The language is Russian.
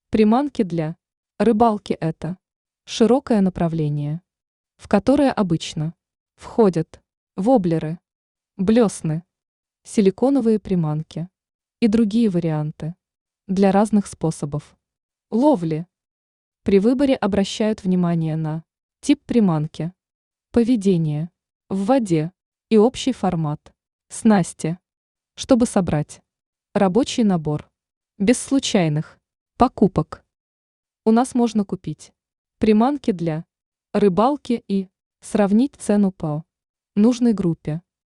Приманки для рыбалки – это широкое направление, в которое обычно входят воблеры, блесны, силиконовые приманки и другие варианты для разных способов ловли. При выборе обращают внимание на тип приманки, поведение в воде и общий формат снасти, чтобы собрать рабочий набор без случайных покупок. У нас можно купить приманки для рыбалки и сравнить цену по нужной группе.